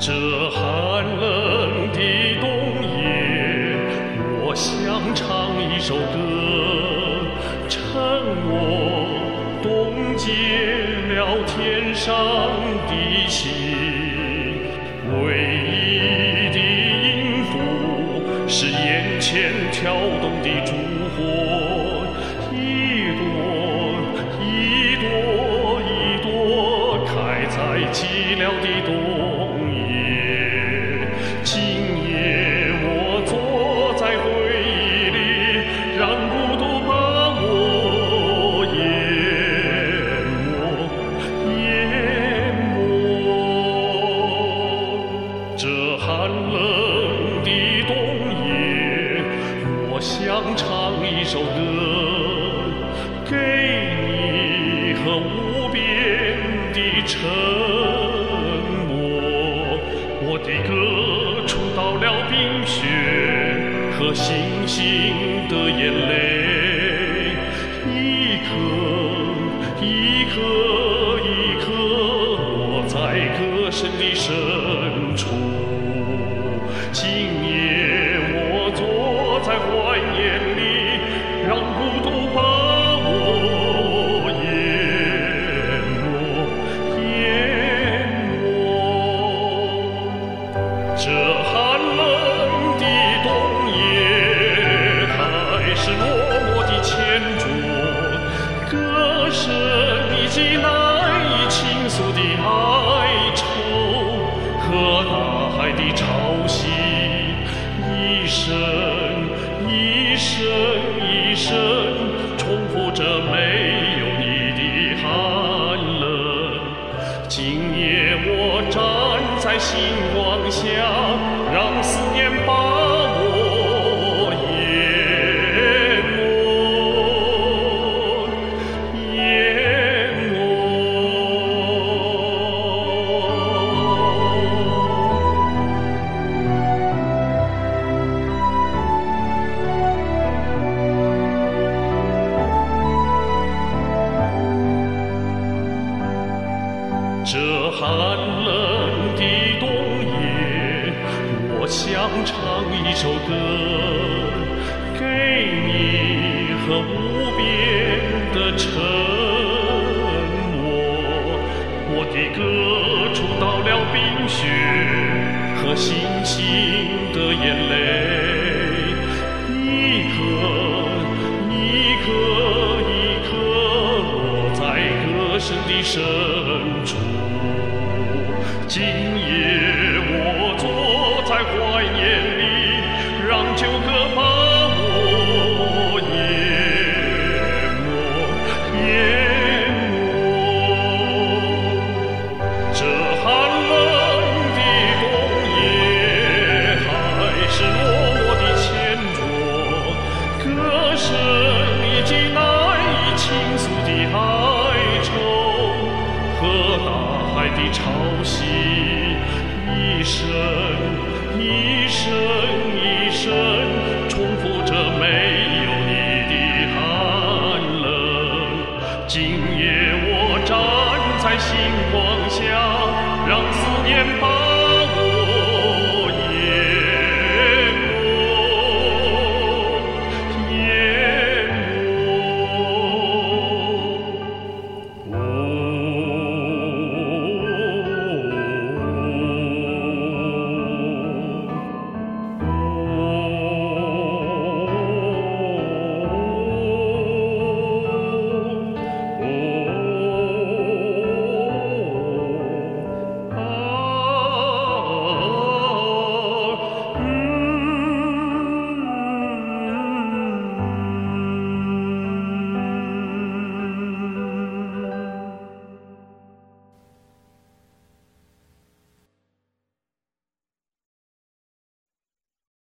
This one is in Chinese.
这寒冷的冬夜，我想唱一首歌，趁我冻结了天上的星。唯一的音符是眼前跳动的烛火，一朵一朵一朵开在寂寥的冬夜。今夜我坐在回忆里，让孤独把我淹没。这寒冷的冬夜，我想唱一首歌，给你和无边的沉默。我的歌触到了冰雪和星星的眼泪，一颗一颗一颗落在歌声的深处。今夜我坐在怀念里，让孤独把我淹没。这寒冷的冬夜，还是默默地牵着歌声以及难以倾诉的哀愁和大海的潮汐，一声一声一声重复着没有你的寒冷。今夜我站在星光下，让思念把我淹没。这寒冷的冬夜，我想唱一首歌，给你和无边的沉默。我的歌触到了冰雪和星星的眼泪，一颗一颗一颗落在歌声的深处。今夜我坐在怀念里，让旧歌把我淹没。这寒冷的冬夜，还是默默地牵着歌声以及难以倾诉的哀愁和大海的潮汐，一生